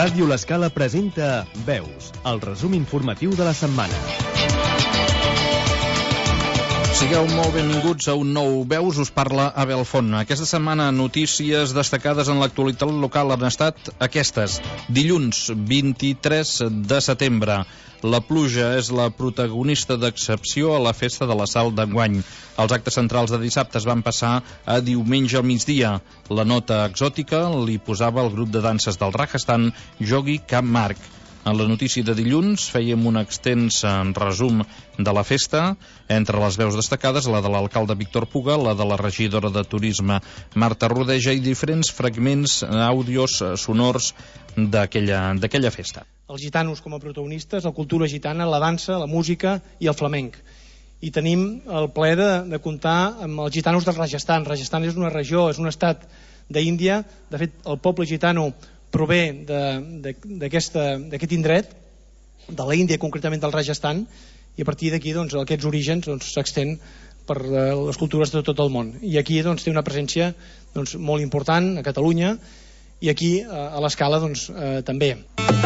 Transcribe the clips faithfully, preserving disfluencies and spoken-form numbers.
Ràdio L'Escala presenta Veus, el resum informatiu de la setmana. Sigueu molt benvinguts a un nou Veus, us parla Abel Font. Aquesta setmana notícies destacades en l'actualitat local han estat aquestes. Dilluns, vint-i-tres de setembre. La pluja és la protagonista d'excepció a la festa de la Sal d'enguany. Els actes centrals de dissabte es van passar a diumenge al migdia. La nota exòtica li posava el grup de danses del Rajasthan, Jogi Camp Marc. En la notícia de dilluns fèiem un extens resum de la festa, entre les veus destacades la de l'alcalde Víctor Puga, la de la regidora de Turisme Marta Rodeja i diferents fragments àudios sonors d'aquella d'aquella festa. Els gitanos com a protagonistes, la cultura gitana, la dansa, la música i el flamenc. I tenim el plaer de, de comptar amb els gitanos del Rajasthan. Rajasthan és una regió, és un estat d'Índia. De fet, el poble gitano prové d'aquest indret, de l'Índia, concretament del Rajasthan, i a partir d'aquí doncs, aquests orígens s'extén doncs, per les cultures de tot el món. I aquí doncs, té una presència doncs, molt important a Catalunya i aquí a l'Escala doncs, eh, també.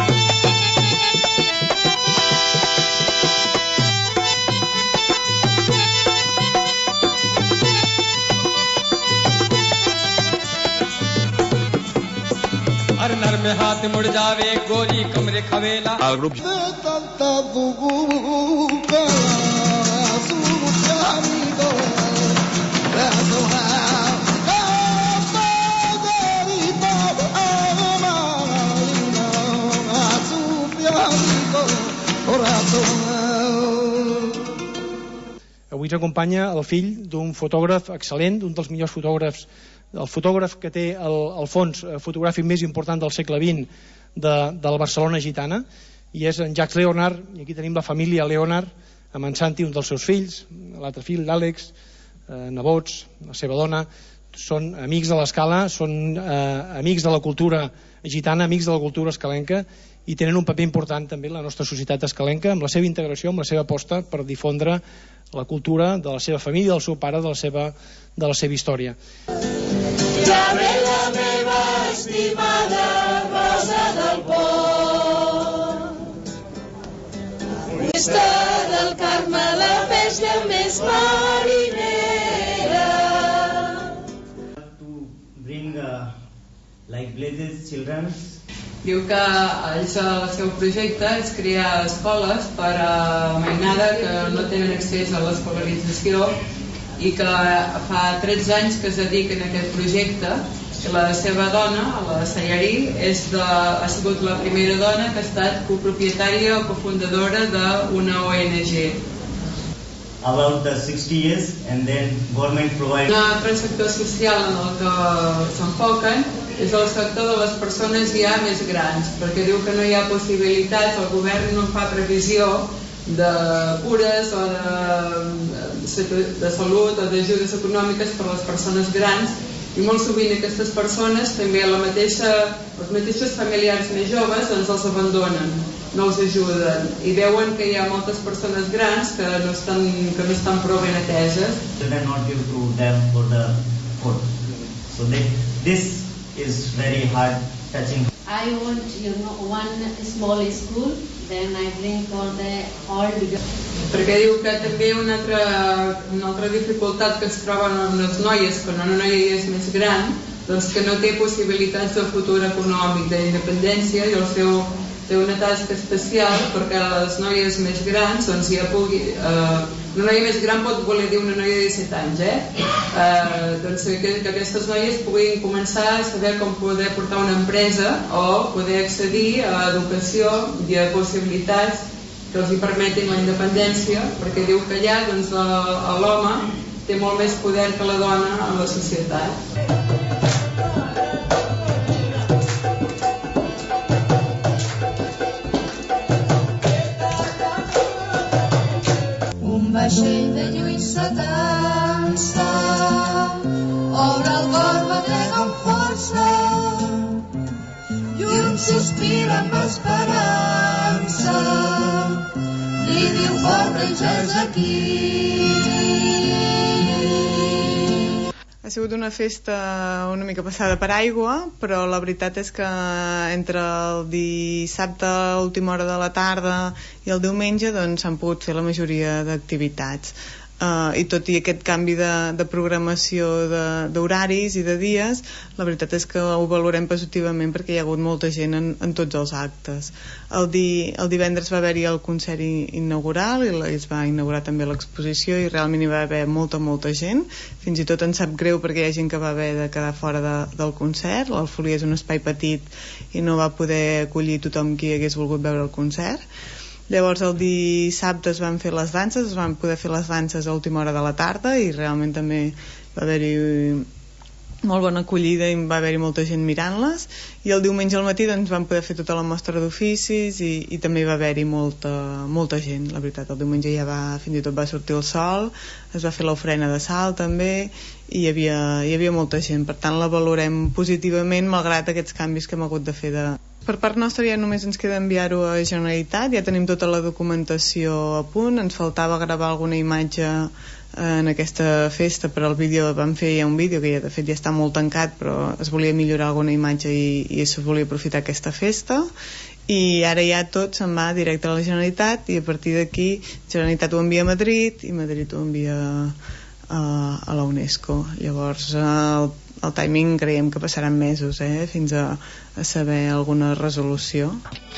El grup Avui ens acompanya el fill d'un fotògraf excel·lent, d'un dels millors fotògrafs, el fotògraf que té el, el fons fotogràfic més important del segle vint de, de la Barcelona gitana, i és en Jacques Leonard, i aquí tenim la família Leonard, amb en Santi, un dels seus fills, l'altre fill, l'Àlex, eh, nebots, la seva dona, són amics de l'Escala, són eh, amics de la cultura gitana, amics de la cultura escalenca, i tenen un paper important també en la nostra societat escalenca, amb la seva integració, amb la seva aposta per difondre la cultura de la seva família, del seu pare, de la seva, de la seva història. Ja ve la meva estimada Rosa del Pont, Festa del Carme, la festa més marinera. To bring uh, like Blazes Children's. Diu que ells, el seu projecte és crear escoles per a mainada que no tenen accés a l'escolarització i que fa tretze anys que es dediquen a aquest projecte. La seva dona, la Sayari, és de, ha sigut la primera dona que ha estat copropietària o cofundadora d'una O N G. About the sixty years and then government provides. Un altre sector social en el que s'enfoquen és el sector de les persones ja més grans, perquè diu que no hi ha possibilitats, el govern no fa previsió de cures o de, de salut o d'ajudes econòmiques per a les persones grans, i molt sovint aquestes persones també la mateixa, els mateixos familiars més joves doncs els abandonen, no els ajuden i veuen que hi ha moltes persones grans que no estan, que no estan prou ben ateses. Children not give to them for the food. So they, this is very hard touching. I want, you know, one small school, then I bring for the all bigger. Perquè diu que també una altra, una altra dificultat que es troben amb les noies quan una noia és més gran, doncs que no té possibilitats de futur econòmic, d'independència, i el seu té una tasca especial perquè les noies més grans doncs ja pugui, eh, una noia més gran pot voler dir una noia de disset anys, eh? Eh, doncs que, que aquestes noies puguin començar a saber com poder portar una empresa o poder accedir a educació i a possibilitats que els hi permetin la independència, perquè diu que allà doncs, l'home té molt més poder que la dona en la societat. Un vaixell de lluís s'atansa, obre el cor, batega amb força, i un sospira amb esperança, li diu fort, ja és aquí. Ha sigut una festa una mica passada per aigua, però la veritat és que entre el dissabte a última hora de la tarda i el diumenge doncs s'han pogut fer la majoria d'activitats. Uh, i tot i aquest canvi de, de programació d'horaris i de dies, la veritat és que ho valorem positivament perquè hi ha hagut molta gent en, en tots els actes. El, di, el divendres va haver-hi el concert inaugural i es va inaugurar també l'exposició i realment hi va haver molta, molta gent. Fins i tot em sap greu perquè hi ha gent que va haver de quedar fora de, del concert. L'Alfolia és un espai petit i no va poder acollir tothom qui hagués volgut veure el concert. Llavors el dissabte es van fer les danses, es van poder fer les danses a última hora de la tarda i realment també va haver-hi molt bona acollida i va haver-hi molta gent mirant-les, i el diumenge al matí doncs vam poder fer tota la mostra d'oficis i, i també va haver-hi molta, molta gent, la veritat. El diumenge ja va, fins i tot va sortir el sol, es va fer l'ofrena de sal també i hi havia, hi havia molta gent, per tant la valorem positivament malgrat aquests canvis que hem hagut de fer de... Per part nostra ja només ens queda enviar-ho a Generalitat, ja tenim tota la documentació a punt, ens faltava gravar alguna imatge en aquesta festa, per al vídeo vam fer ja un vídeo que ja, de fet ja està molt tancat, però es volia millorar alguna imatge i, i es volia aprofitar aquesta festa, i ara ja tot se'n va directe a la Generalitat i a partir d'aquí Generalitat ho envia a Madrid i Madrid ho envia a, a la UNESCO. Llavors el el timing creiem que passaran mesos eh, fins a, a saber alguna resolució.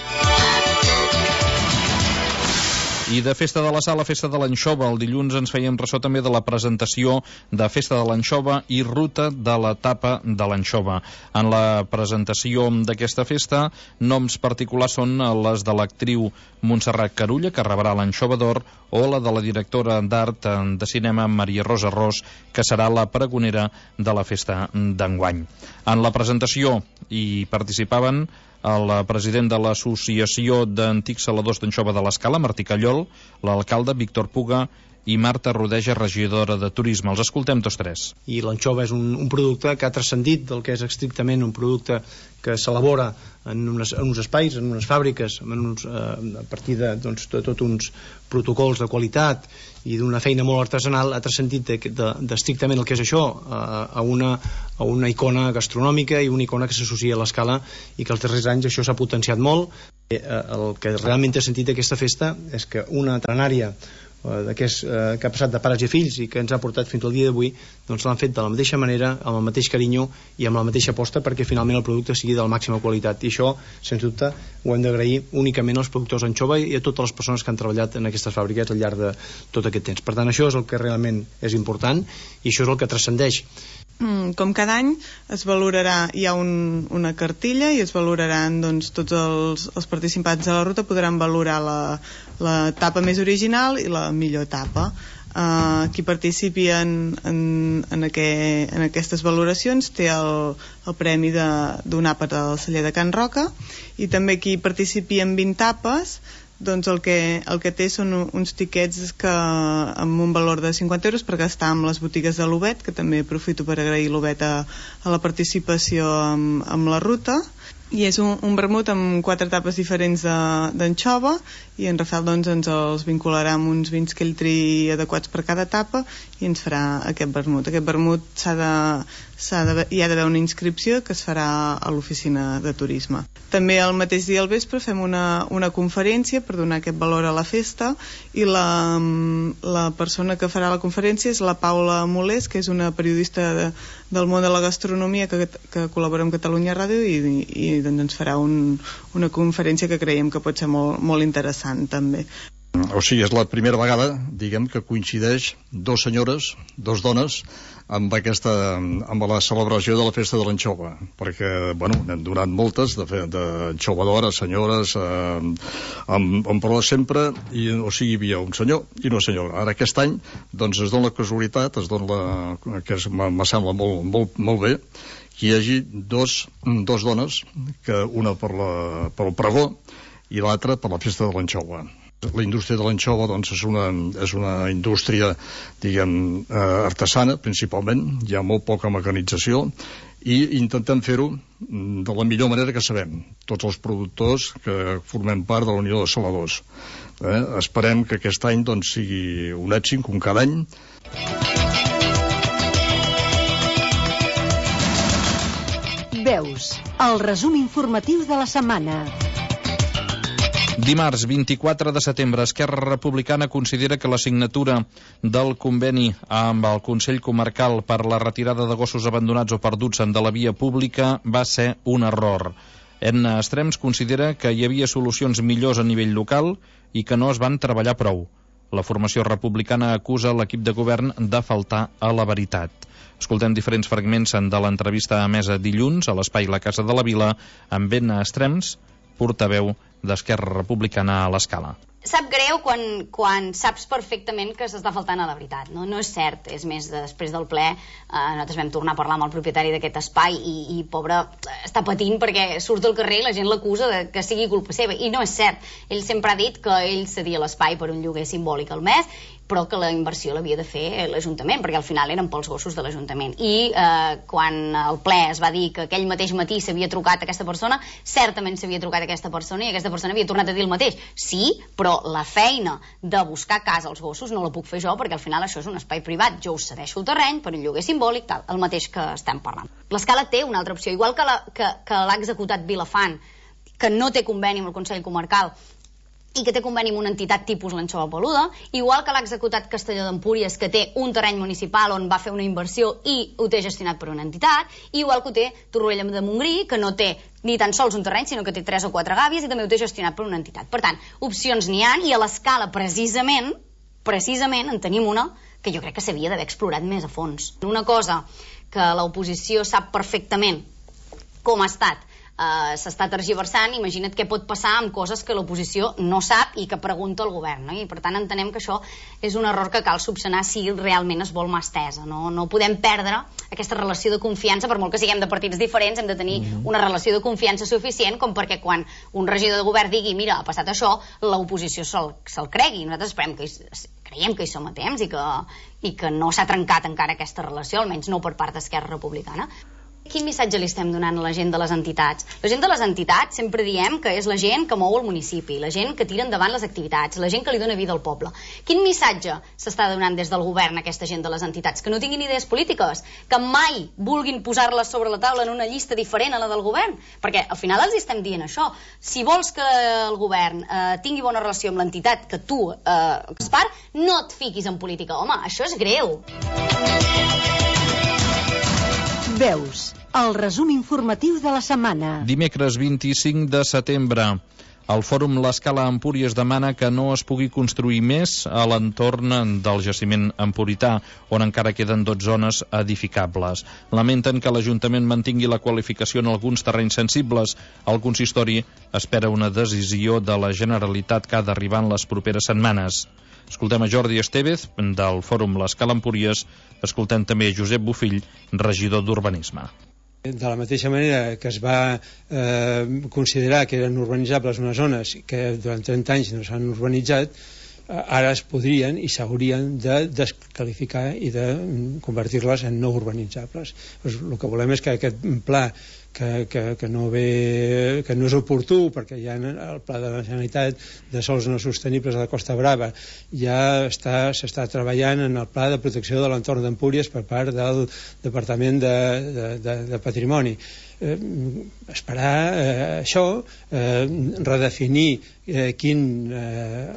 I de Festa de la Sal a Festa de l'Anxova, el dilluns ens fèiem ressò també de la presentació de Festa de l'Anxova i Ruta de la Tapa de l'Anxova. En la presentació d'aquesta festa, noms particulars són les de l'actriu Montserrat Carulla, que rebrà l'Anxova d'Or, o la de la directora d'art de cinema Maria Rosa Ros, que serà la pregonera de la festa d'enguany. En la presentació hi participaven el president de l'Associació d'Antics Saladors d'Anxova de l'Escala, Martí Callol, l'alcalde Víctor Puga i Marta Rodeja, regidora de Turisme. Els escoltem tots tres. I l'anxova és un, un producte que ha transcendit del que és estrictament un producte que s'elabora en, unes, en uns espais, en unes fàbriques, en uns, eh, a partir de, doncs, de tot uns protocols de qualitat i d'una feina molt artesanal, ha transcendit d'estrictament de, de el que és això a, a, una, a una icona gastronòmica i una icona que s'associa a l'Escala, i que els darrers anys això s'ha potenciat molt. Eh, el que realment té sentit aquesta festa és que una trenària que, és, eh, que ha passat de pares i fills i que ens ha portat fins al dia d'avui, doncs l'han fet de la mateixa manera, amb el mateix carinyo i amb la mateixa aposta perquè finalment el producte sigui de la màxima qualitat, i això sens dubte ho hem d'agrair únicament als productors d'anxova i a totes les persones que han treballat en aquestes fàbriques al llarg de tot aquest temps. Per tant, això és el que realment és important i això és el que transcendeix. Com cada any es valorarà, hi ha un, una cartilla i es valoraran, doncs, tots els, els participants de la ruta podran valorar la, la etapa més original i la millor etapa. Uh, qui participi en, en, en, aquest, en aquestes valoracions té el, el premi d'un àpat del celler de Can Roca, i també qui participi en vint tapes, doncs el que, el que té són uns tiquets que, amb un valor de cinquanta euros per gastar amb les botigues de l'Obet, que també aprofito per agrair l'Obet a, a la participació amb, amb la ruta. I és un, un vermut amb quatre tapes diferents d'anxova, i en Rafael doncs, ens els vincularà amb uns vins que ell triï adequats per cada etapa i ens farà aquest vermut. Aquest vermut s'ha de, s'ha de, hi ha d'haver una inscripció que es farà a l'oficina de turisme. També el mateix dia al vespre fem una, una conferència per donar aquest valor a la festa, i la, la persona que farà la conferència és la Paula Molés, que és una periodista de, del món de la gastronomia que, que col·labora amb Catalunya Ràdio, i, i doncs ens farà un, una conferència que creiem que pot ser molt, molt interessant també. O sigui, és la primera vegada, diguem, que coincideix dos senyores, dos dones, amb aquesta, amb la celebració de la festa de l'anxova, perquè, bueno, n'hem donat moltes d'anxova d'hora, senyores, eh, amb, amb però sempre, i, o sigui, hi havia un senyor i una senyora. Ara aquest any, doncs, es dona la casualitat, es dona la, que me sembla molt, molt, molt bé, que hi hagi dos, dos dones, que una per, la, per el pregó i l'altra per la festa de l'anxova. La indústria de l'anxova, doncs, és una, és una indústria, diguem, eh, artesana, principalment. Hi ha molt poca mecanització i intentem fer-ho de la millor manera que sabem, tots els productors que formem part de la Unió de Saladors. Eh? Esperem que aquest any, doncs, sigui un èxit, com cada any. el resum informatiu de la setmana. Dimarts vint-i-quatre de setembre, Esquerra Republicana considera que la signatura del conveni amb el Consell Comarcal per la retirada de gossos abandonats o perduts de la via pública va ser un error. Edna Estrems considera que hi havia solucions millors a nivell local i que no es van treballar prou. La formació republicana acusa l'equip de govern de faltar a la veritat. Escoltem diferents fragments de l'entrevista emesa dilluns a l'espai La Casa de la Vila amb Edna Estrems, portaveu d'Esquerra Republicana a l'Escala. Sap greu quan, quan saps perfectament que s'està faltant a la veritat, no? No és cert. És més, després del ple eh, nosaltres vam tornar a parlar amb el propietari d'aquest espai i, i pobre, està patint perquè surt al carrer i la gent l'acusa de que sigui culpa seva, i no és cert. Ell sempre ha dit que ell cedia l'espai per un lloguer simbòlic al mes, però que la inversió l'havia de fer l'Ajuntament, perquè al final eren pels gossos de l'Ajuntament. I eh, quan el ple es va dir que aquell mateix matí s'havia trucat a aquesta persona, certament s'havia trucat a aquesta persona i aquesta persona havia tornat a dir el mateix. Sí, però la feina de buscar casa als gossos no la puc fer jo, perquè al final això és un espai privat. Jo us cedeixo el terreny per un lloguer simbòlic, tal, el mateix que estem parlant. L'Escala té una altra opció, igual que l'ha que, que l'ha executat Vilafant, que no té conveni amb el Consell Comarcal i que té conveni amb una entitat tipus l'Anxova Peluda, igual que l'ha executat Castelló d'Empúries, que té un terreny municipal on va fer una inversió i ho té gestionat per una entitat, igual que ho té Torroella de Montgrí, que no té ni tan sols un terreny, sinó que té tres o quatre gàbies i també ho té gestionat per una entitat. Per tant, opcions n'hi ha, i a l'Escala precisament, precisament en tenim una que jo crec que s'havia d'haver explorat més a fons. Una cosa que l'oposició sap perfectament com ha estat, Uh, s'està tergiversant, imagina't què pot passar amb coses que l'oposició no sap i que pregunta al govern, no? I per tant entenem que això és un error que cal subsanar si realment es vol mà estesa, no? No podem perdre aquesta relació de confiança, per molt que siguem de partits diferents, hem de tenir una relació de confiança suficient com perquè quan un regidor de govern digui mira, ha passat això, l'oposició se'l se cregui. Nosaltres esperem que hi, creiem que hi som a temps i que, i que no s'ha trencat encara aquesta relació, almenys no per part d'Esquerra Republicana. Quin missatge li estem donant a la gent de les entitats? La gent de les entitats sempre diem que és la gent que mou el municipi, la gent que tira endavant les activitats, la gent que li dona vida al poble. Quin missatge s'està donant des del govern a aquesta gent de les entitats? Que no tinguin idees polítiques, que mai vulguin posar-les sobre la taula en una llista diferent a la del govern? Perquè al final els estem dient això. Si vols que el govern eh, tingui bona relació amb l'entitat que tu eh, és part, no et fiquis en política. Home, això és greu. Veus, el resum informatiu de la setmana. Dimecres vint-i-cinc de setembre, el Fòrum L'Escala Empúries demana que no es pugui construir més a l'entorn del jaciment empurità, on encara queden dotze zones edificables. Lamenten que l'Ajuntament mantingui la qualificació en alguns terrenys sensibles. El consistori espera una decisió de la Generalitat que ha d'arribar en les properes setmanes. Escoltem a Jordi Estevez, del Fòrum L'Escala Empúries. Escoltem també a Josep Bofill, regidor d'Urbanisme. De la mateixa manera que es va eh, considerar que eren urbanitzables unes zones que durant trenta anys no s'han urbanitzat, eh, ara es podrien i s'haurien de descalificar i de convertir-les en no urbanitzables. Pues, el que volem és que aquest pla que, que, que, no ve, que no és oportú, perquè ja en el pla de la Generalitat de sols no sostenibles a la Costa Brava ja s'està treballant en el pla de protecció de l'entorn d'Empúries per part del Departament de, de, de, de Patrimoni. Eh, esperar eh, això, eh, redefinir eh, quin... Eh,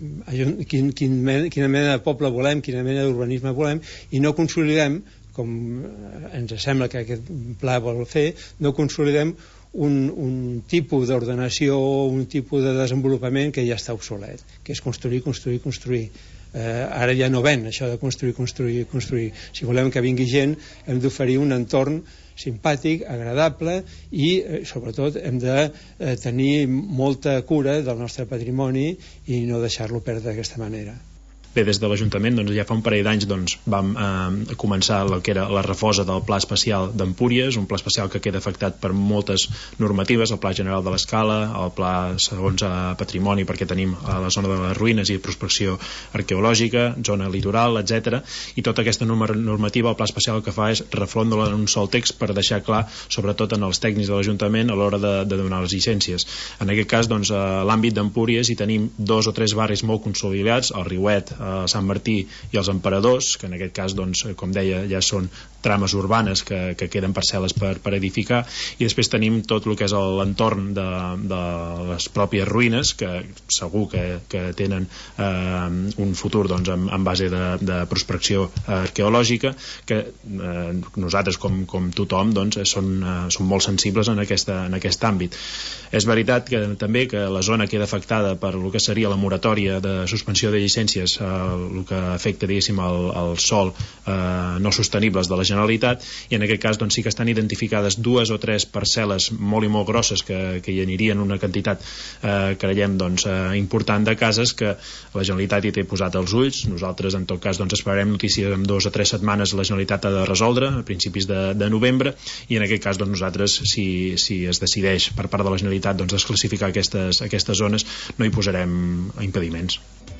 Quin, quin, quina mena de poble volem, quina mena d'urbanisme volem, i no consolidem, com ens sembla que aquest pla vol fer, no consolidem un, un tipus d'ordenació o un tipus de desenvolupament que ja està obsolet, que és construir, construir, construir. Eh, ara ja no ven això de construir, construir, construir. Si volem que vingui gent, hem d'oferir un entorn simpàtic, agradable i eh, sobretot hem de eh, tenir molta cura del nostre patrimoni i no deixar-lo perdre d'aquesta manera. Bé, des de l'Ajuntament doncs, ja fa un parell d'anys doncs, vam eh, començar el que era la refosa del Pla Especial d'Empúries, un pla especial que queda afectat per moltes normatives, el Pla General de l'Escala, el Pla segons a Patrimoni, perquè tenim a la zona de les ruïnes i prospecció arqueològica, zona litoral, etcètera. I tota aquesta normativa, el Pla Especial el que fa és refondre-la en un sol text per deixar clar, sobretot en els tècnics de l'Ajuntament a l'hora de, de donar les llicències. En aquest cas, doncs, a l'àmbit d'Empúries hi tenim dos o tres barris molt consolidats, el Riuet, a Sant Martí i els Emperadors, que en aquest cas, doncs, com deia, ja són trames urbanes que, que queden parcel·les per, per edificar, i després tenim tot el que és l'entorn de, de les pròpies ruïnes, que segur que, que tenen eh, un futur, doncs, en, en base de, de prospecció arqueològica, que eh, nosaltres, com, com tothom, doncs, són, eh, són molt sensibles en, aquesta, en aquest àmbit. És veritat que també que la zona queda afectada per el que seria la moratòria de suspensió de llicències, eh, el que afecta, diguéssim, el, el sòl eh, no sostenibles de la Generalitat, i en aquest cas, doncs, sí que estan identificades dues o tres parcel·les molt i molt grosses que, que hi anirien una quantitat, eh, creiem, doncs, eh, important de cases que la Generalitat hi té posat els ulls. Nosaltres, en tot cas, doncs, esperarem notícies en dues o tres setmanes. La Generalitat ha de resoldre a principis de, de novembre, i en aquest cas, doncs, nosaltres, si, si es decideix per part de la Generalitat, doncs, desclassificar aquestes, aquestes zones, no hi posarem impediments.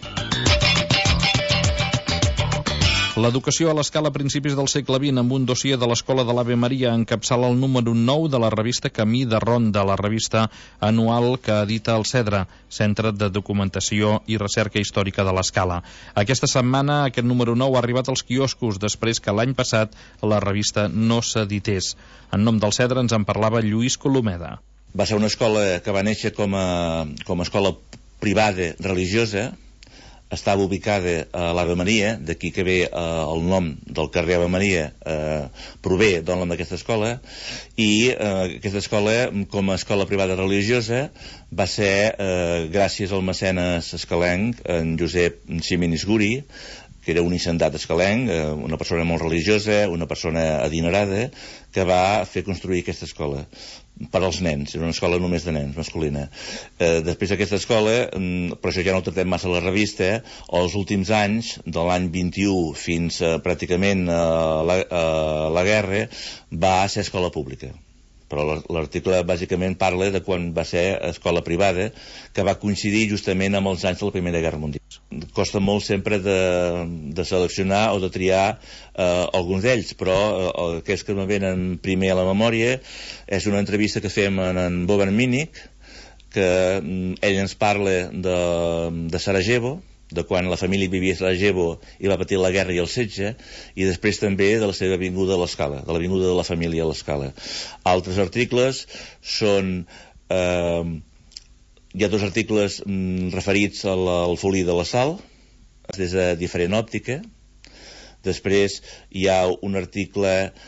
L'educació a l'escala a principis del segle vint, amb un dossier de l'Escola de l'Ave Maria, encapçala el número nou de la revista Camí de Ronda, la revista anual que edita el CEDRA, Centre de Documentació i Recerca Històrica de l'Escala. Aquesta setmana aquest número nou ha arribat als quioscos, després que l'any passat la revista no s'edités. En nom del CEDRA ens en parlava Lluís Colomeda. Va ser una escola que va néixer com a, com a escola privada religiosa. Estava ubicada a l'Ave Maria, d'aquí que ve eh, el nom del carrer Ave Maria, eh, prové del nom d'aquesta escola, i eh, aquesta escola, com a escola privada religiosa, va ser, eh, gràcies al mecenes escalenc, en Josep Ximenis Guri, que era un hisendat escalenc, eh, una persona molt religiosa, una persona adinerada, que va fer construir aquesta escola per als nens. Era una escola només de nens, masculina. Eh, després d'aquesta escola, però això ja no ho tratem massa a la revista, eh, els últims anys, de l'any vint-i-u fins a, pràcticament a la, a la guerra, va ser escola pública. Però l'article bàsicament parla de quan va ser escola privada, que va coincidir justament amb els anys de la Primera Guerra Mundial. Costa molt sempre de, de seleccionar o de triar eh, alguns d'ells, però eh, aquests que me venen primer a la memòria és una entrevista que fem en, en Boban Minik, que mm, ell ens parla de, de Sarajevo, de quan la família vivia a Sarajevo i va patir la guerra i el setge, i després també de la seva vinguda a l'Escala, de la vinguda de la família a l'Escala. Altres articles són... Eh, hi ha dos articles mm, referits al, al folí de la Sal, des de diferent òptica. Després hi ha un article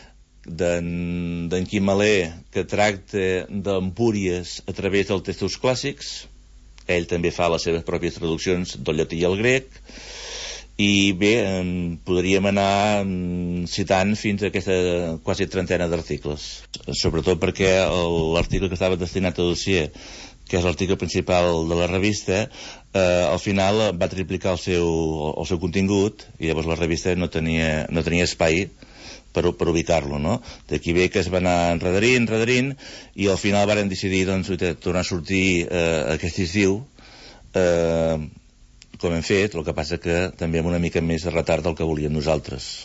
d'en Quim Malé que tracta d'Empúries a través dels textos clàssics. Ell també fa les seves pròpies traduccions del llatí i el grec, i bé, podríem anar citant fins a aquesta quasi trentena d'articles, sobretot perquè l'article que estava destinat a dossier, que és l'article principal de la revista, eh, al final va triplicar el seu, el seu contingut, i llavors la revista no tenia, no tenia espai per, per ubicar-lo, no? D'aquí ve que es va anar enredarint, enredarint, i al final varen decidir, doncs, tornar a sortir eh, aquest estiu, eh, com hem fet, el que passa que també amb una mica més de retard del que volíem nosaltres.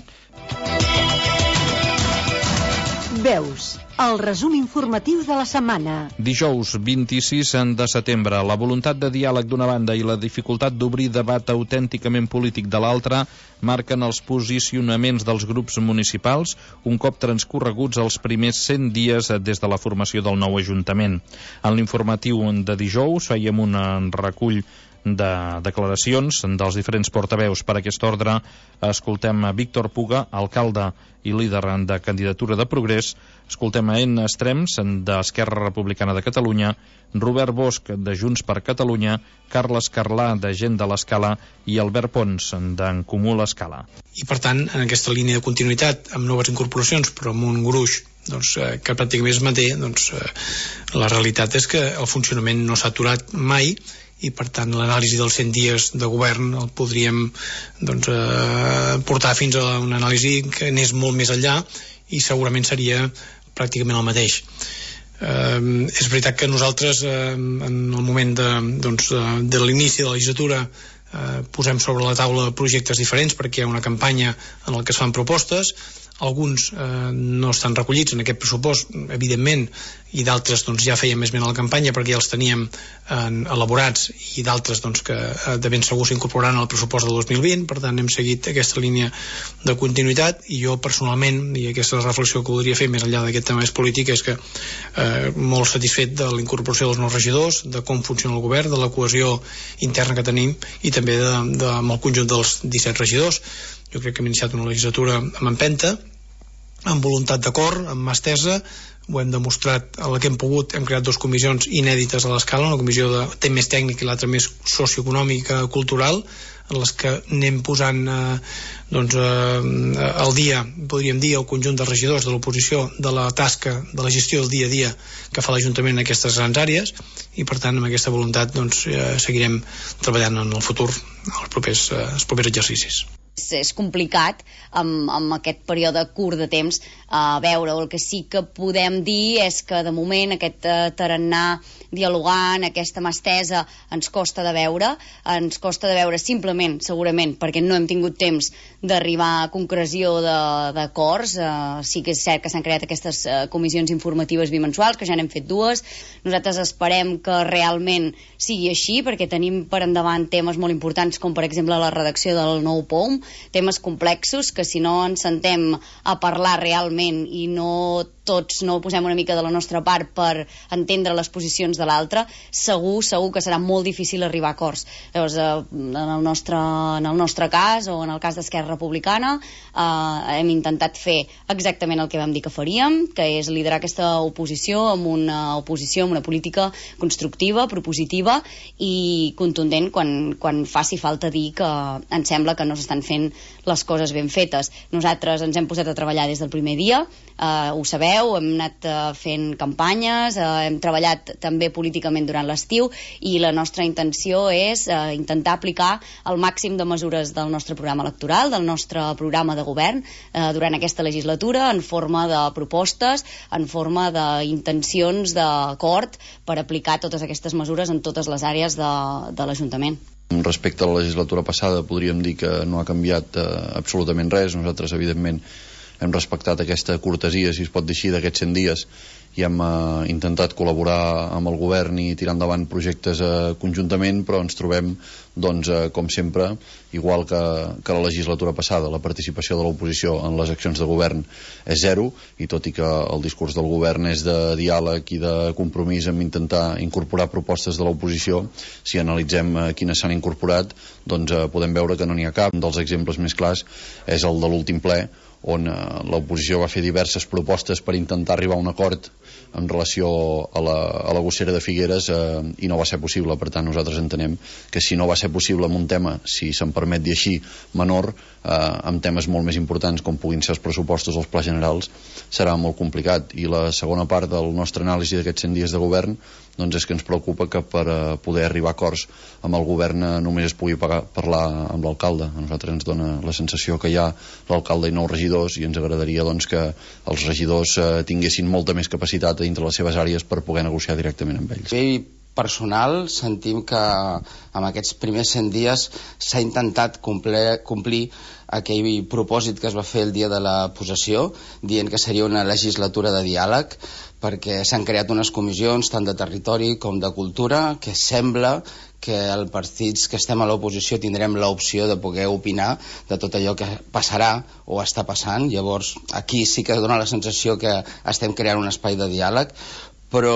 Veus, el resum informatiu de la setmana. Dijous vint-i-sis de setembre, la voluntat de diàleg d'una banda i la dificultat d'obrir debat autènticament polític de l'altra marquen els posicionaments dels grups municipals un cop transcorreguts els primers cent dies des de la formació del nou Ajuntament. En l'informatiu de dijous fèiem un recull de declaracions dels diferents portaveus. Per aquest ordre escoltem a Víctor Puga, alcalde i líder de Candidatura de Progrés, escoltem a N. Estrems d'Esquerra Republicana de Catalunya, Robert Bosch de Junts per Catalunya, Carles Carlà de Gent de l'Escala i Albert Pons d'En Comú l'Escala. I per tant, en aquesta línia de continuïtat amb noves incorporacions, però amb un gruix doncs, eh, que pràcticament es manté, doncs, eh, la realitat és que el funcionament no s'ha aturat mai, i per tant l'anàlisi dels cent dies de govern el podríem doncs, eh, portar fins a una anàlisi que anés molt més enllà i segurament seria pràcticament el mateix. Eh, és veritat que nosaltres eh, en el moment de, doncs, de l'inici de la legislatura eh, posem sobre la taula projectes diferents perquè hi ha una campanya en la que es fan propostes. alguns eh, no estan recollits en aquest pressupost, evidentment, i d'altres doncs, ja feien més ben a la campanya perquè ja els teníem eh, elaborats, i d'altres doncs, que eh, de ben segur s'incorporaran al pressupost del dos mil vint. Per tant, hem seguit aquesta línia de continuïtat, i jo personalment, i aquesta reflexió que voldria fer més enllà d'aquest tema més polític, és que eh, molt satisfet de la incorporació dels nous regidors, de com funciona el govern, de la cohesió interna que tenim, i també de, de, amb el conjunt dels disset regidors. Jo crec que hem iniciat una legislatura amb empenta, amb voluntat d'acord, amb mà estesa. Ho hem demostrat a la que hem pogut. Hem creat dues comissions inèdites a l'escala, una comissió de tema més tècnic i l'altra més socioeconòmica, cultural, en les que anem posant eh, doncs, eh, al dia, podríem dir, el conjunt de regidors de l'oposició de la tasca, de la gestió del dia a dia que fa l'Ajuntament en aquestes grans àrees, i per tant amb aquesta voluntat doncs, eh, seguirem treballant en el futur, els propers, eh, els propers exercicis. És complicat amb, amb aquest període curt de temps a uh, veure. El que sí que podem dir és que de moment aquest uh, tarannà dialogant, aquesta mà estesa ens costa de veure, ens costa de veure simplement, segurament, perquè no hem tingut temps d'arribar a concreció d'acords. Uh, sí que és cert que s'han creat aquestes uh, comissions informatives bimensuals, que ja n'hem fet dues. Nosaltres esperem que realment sigui així, perquè tenim per endavant temes molt importants, com per exemple la redacció del nou P O M, temes complexos que si no ens sentem a parlar realment i no tots no posem una mica de la nostra part per entendre les posicions de l'altre, segur, segur que serà molt difícil arribar a acords. Llavors, eh, en, el nostre, en el nostre cas, o en el cas d'Esquerra Republicana, eh, hem intentat fer exactament el que vam dir que faríem, que és liderar aquesta oposició amb una oposició, amb una política constructiva, propositiva i contundent quan, quan faci falta dir que ens sembla que no s'estan fent les coses ben fetes. Nosaltres ens hem posat a treballar des del primer dia, eh, ho sabeu, hem anat eh, fent campanyes, eh, hem treballat també políticament durant l'estiu, i la nostra intenció és eh, intentar aplicar el màxim de mesures del nostre programa electoral, del nostre programa de govern eh, durant aquesta legislatura, en forma de propostes, en forma d'intencions d'acord per aplicar totes aquestes mesures en totes les àrees de, de l'Ajuntament. Respecte a la legislatura passada, podríem dir que no ha canviat eh, absolutament res. Nosaltres, evidentment, hem respectat aquesta cortesia, si es pot dir així, d'aquests cent dies, i hem eh, intentat col·laborar amb el govern i tirar endavant projectes eh, conjuntament, però ens trobem, doncs, eh, com sempre, igual que, que la legislatura passada. La participació de l'oposició en les accions de govern és zero, i tot i que el discurs del govern és de diàleg i de compromís amb intentar incorporar propostes de l'oposició, si analitzem eh, quines s'han incorporat, doncs eh, podem veure que no n'hi ha cap. Un dels exemples més clars és el de l'últim ple, on eh, l'oposició va fer diverses propostes per intentar arribar a un acord en relació a la, a la gossera de Figueres, eh, i no va ser possible. Per tant, nosaltres entenem que si no va ser possible en un tema, si se'n permet dir així, menor, eh, amb temes molt més importants com puguin ser els pressupostos o els plans generals, serà molt complicat. I la segona part del nostre anàlisi d'aquests cent dies de govern, doncs és que ens preocupa que per eh, poder arribar a acords amb el govern eh, només es pugui pagar, parlar amb l'alcalde. A nosaltres ens dona la sensació que hi ha l'alcalde i nou regidors, i ens agradaria doncs, que els regidors eh, tinguessin molta més capacitat dintre les seves àrees per poder negociar directament amb ells. I personal, sentim que amb aquests primers cent dies s'ha intentat complir, complir aquell propòsit que es va fer el dia de la possessió, dient que seria una legislatura de diàleg, perquè s'han creat unes comissions tant de territori com de cultura, que sembla que els partits que estem a l'oposició tindrem l'opció de poder opinar de tot allò que passarà o està passant. Llavors aquí sí que dona la sensació que estem creant un espai de diàleg, però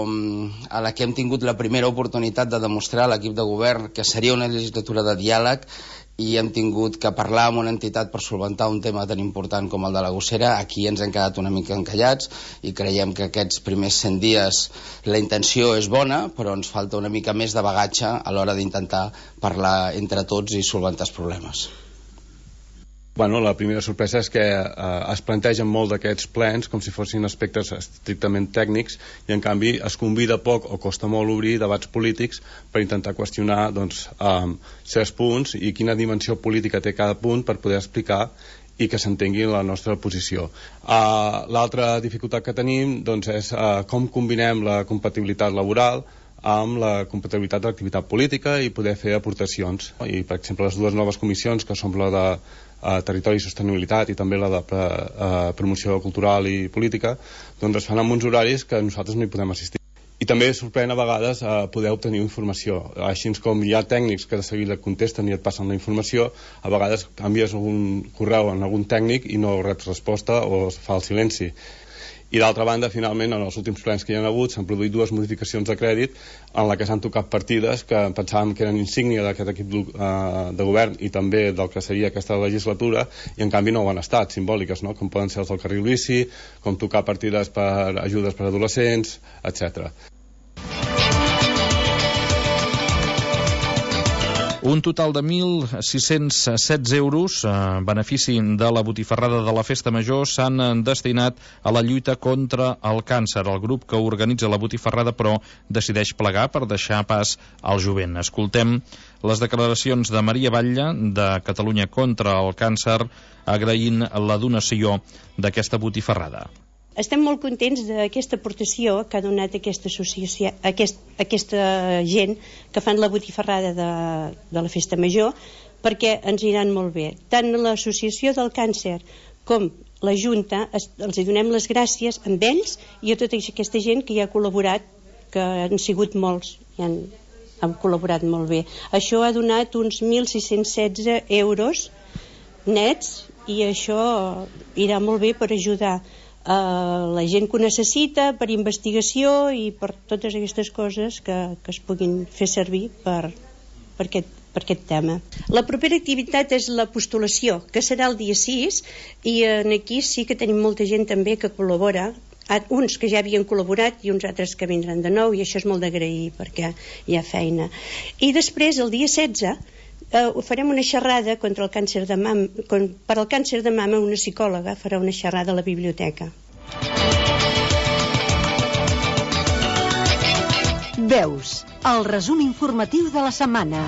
a la que hem tingut la primera oportunitat de demostrar a l'equip de govern que seria una legislatura de diàleg i hem tingut que parlar amb una entitat per solventar un tema tan important com el de la gossera, aquí ens hem quedat una mica encallats i creiem que aquests primers cent dies la intenció és bona, però ens falta una mica més de bagatge a l'hora d'intentar parlar entre tots i solventar els problemes. Bueno, la primera sorpresa és que eh, es plantegen molt d'aquests plens com si fossin aspectes estrictament tècnics, i en canvi es convida poc o costa molt obrir debats polítics per intentar qüestionar doncs, eh, certs punts i quina dimensió política té cada punt per poder explicar i que s'entengui la nostra posició. Uh, L'altra dificultat que tenim doncs, és uh, com combinem la compatibilitat laboral amb la compatibilitat de l'activitat política i poder fer aportacions. I, per exemple, les dues noves comissions, que són la de a Territori i Sostenibilitat i també la de uh, Promoció Cultural i Política, doncs es fan amb uns horaris que nosaltres no hi podem assistir. I també sorprèn a vegades a poder obtenir informació. Així com hi ha tècnics que de seguida contesten i et passen la informació, a vegades canvies un correu en algun tècnic i no reps resposta o es fa el silenci. I d'altra banda, finalment, en els últims plens que hi ha hagut s'han produït dues modificacions de crèdit en la que s'han tocat partides que pensàvem que eren insígnia d'aquest equip de govern i també del que seria aquesta legislatura, i en canvi no ho han estat, simbòliques, no? Com poden ser els del carril bici, com tocar partides per ajudes per adolescents, etcètera. Un total de mil sis-cents setze euros, eh, benefici de la botifarrada de la Festa Major, s'han destinat a la lluita contra el càncer. El grup que organitza la botifarrada, però, decideix plegar per deixar pas al jovent. Escoltem les declaracions de Maria Batlle, de Catalunya contra el Càncer, agraint la donació d'aquesta botifarrada. Estem molt contents d'aquesta aportació que ha donat aquesta associació, aquest, aquesta gent que fan la botifarrada de, de la Festa Major, perquè ens iran molt bé. Tant l'associació del càncer com la Junta es, els donem les gràcies amb ells i a tota aquesta gent que hi ha col·laborat, que han sigut molts i han, han col·laborat molt bé. Això ha donat uns mil sis-cents setze euros nets i això irà molt bé per ajudar Uh, la gent que ho necessita per investigació i per totes aquestes coses que, que es puguin fer servir per, per, aquest, per aquest tema. La propera activitat és la postulació, que serà el dia sis, i en aquí sí que tenim molta gent també que col·labora, uns que ja havien col·laborat i uns altres que vindran de nou, i això és molt d'agrair perquè hi ha feina. I després, el dia setze, Uh, farem una xerrada contra el càncer de mama, con, per al càncer de mama una psicòloga farà una xerrada a la biblioteca. Veus, el resum informatiu de la setmana.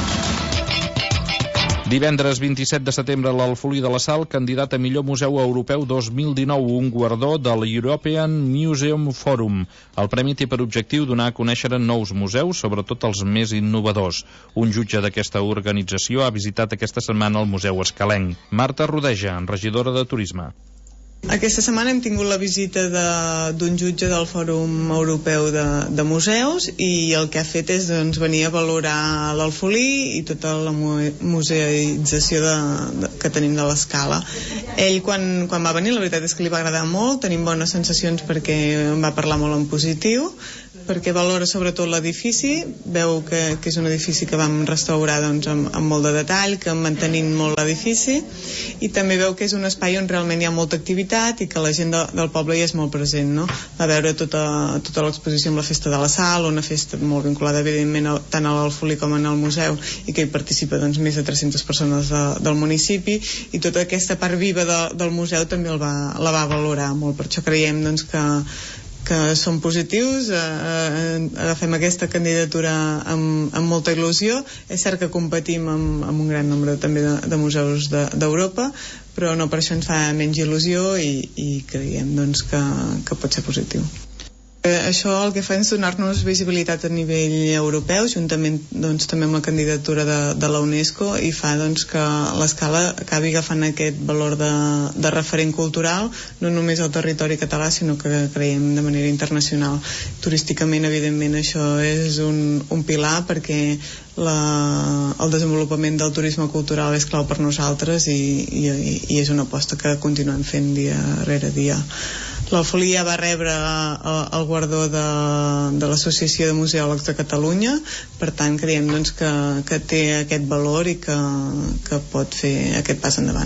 Divendres vint-i-set de setembre, l'Alfolí de la Sal, candidat a millor museu europeu dos mil dinou, un guardó de l'European Museum Forum. El premi té per objectiu donar a conèixer nous museus, sobretot els més innovadors. Un jutge d'aquesta organització ha visitat aquesta setmana el Museu Escalenc. Marta Rodeja, regidora de Turisme. Aquesta setmana hem tingut la visita d'un jutge del Fòrum Europeu de, de Museus i el que ha fet és doncs, venir a valorar l'Alfolí i tota la museïtzació de, de, que tenim de l'Escala. Ell quan, quan va venir la veritat és que li va agradar molt, tenim bones sensacions perquè em va parlar molt en positiu, perquè valora sobretot l'edifici, veu que, que és un edifici que vam restaurar doncs, amb, amb molt de detall, que mantenint molt l'edifici, i també veu que és un espai on realment hi ha molta activitat i que la gent de, del poble hi és molt present, no? Va veure tota, tota l'exposició amb la Festa de la Sal, una festa molt vinculada evidentment tant a l'Alfolí com en el museu, i que hi participa doncs, més de tres-centes persones de, del municipi, i tota aquesta part viva de, del museu també el va, la va valorar molt. Per això creiem doncs, que que són positius, eh, eh, agafem aquesta candidatura amb, amb molta il·lusió. És cert que competim amb, amb un gran nombre també de, de museus d'Europa, de, però no per això ens fa menys il·lusió i, i creiem doncs, que, que pot ser positiu. Eh, això el que fa és donar-nos visibilitat a nivell europeu, juntament doncs, també amb la candidatura de, de la UNESCO, i fa doncs, que l'Escala acabi agafant aquest valor de, de referent cultural, no només al territori català, sinó que creiem de manera internacional. Turísticament, evidentment, això és un, un pilar perquè la, el desenvolupament del turisme cultural és clau per nosaltres i, i, i és una aposta que continuem fent dia rere dia. L'Alfolí ja va rebre el guardó de, de l'Associació de Museòlegs de Catalunya, per tant creiem doncs, que, que té aquest valor i que, que pot fer aquest pas endavant.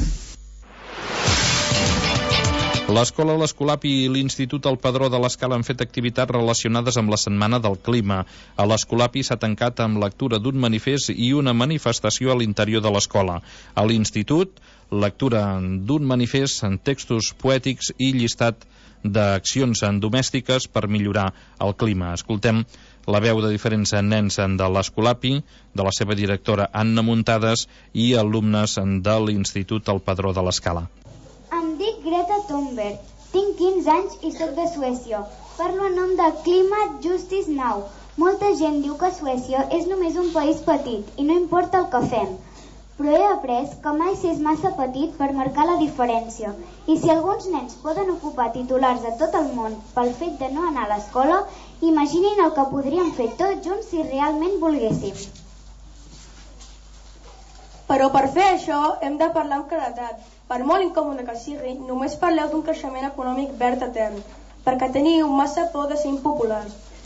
L'Escola l'Escolapi i l'Institut El Padró de l'Escala han fet activitats relacionades amb la Setmana del Clima. A l'Escolapi s'ha tancat amb lectura d'un manifest i una manifestació a l'interior de l'escola. A l'Institut, lectura d'un manifest en textos poètics i llistat d'accions domèstiques per millorar el clima. Escoltem la veu de diferents nens de l'Escolapi, de la seva directora Anna Muntades i alumnes de l'Institut El Padró de l'Escala. Em dic Greta Thunberg, tinc quinze anys i soc de Suècia. Parlo en nom de Climate Justice Now. Molta gent diu que Suècia és només un país petit i no importa el que fem. però he après que mai s'és massa petit per marcar la diferència. I si alguns nens poden ocupar titulars de tot el món pel fet de no anar a l'escola, imaginin el que podríem fer tots junts si realment volguéssim. Però per fer això hem de parlar amb claredat. Per molt incòmode que sigui, només parleu d'un creixement econòmic verd etern, perquè teniu massa por de ser impopulars.